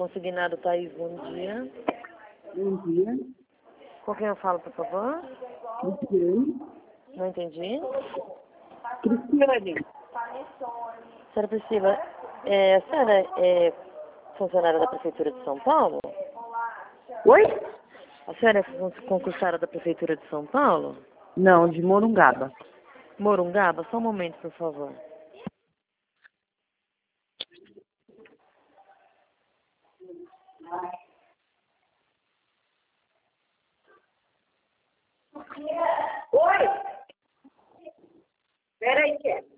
Consignado Thaís, bom dia. Bom dia. Com quem eu falo, por favor? Cristiane. Não entendi. Cristiane. Senhora Priscila, a senhora é funcionária da Prefeitura de São Paulo? Oi? A senhora é concursada da Prefeitura de São Paulo? Não, de Morungaba. Morungaba, só um momento, por favor. Oi? Peraí, Tia.